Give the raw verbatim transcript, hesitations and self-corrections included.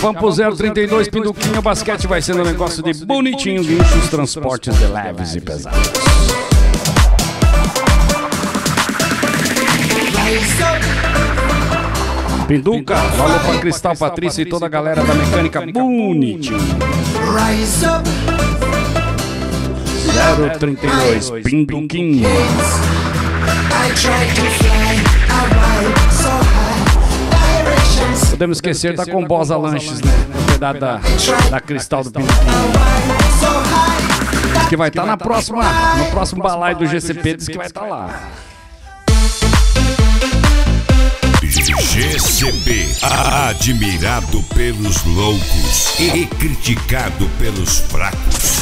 vamos pro zero trinta e dois, Pinduquinha. O basquete vai ser um negócio de bonitinho, guinchos, transportes de leves e pesados. Pinduca, valeu pra Cristal, Patrícia e toda a galera da mecânica bonitinho. zero trinta e dois, Pinduquinha. Podemos esquecer da Combosa Lanches, né? Propriedade da, da Cristal do Pinduquinha. Diz que vai estar tá na próxima, no próximo balaio do G C P, diz que vai estar tá lá. G C P, admirado pelos loucos e criticado pelos fracos.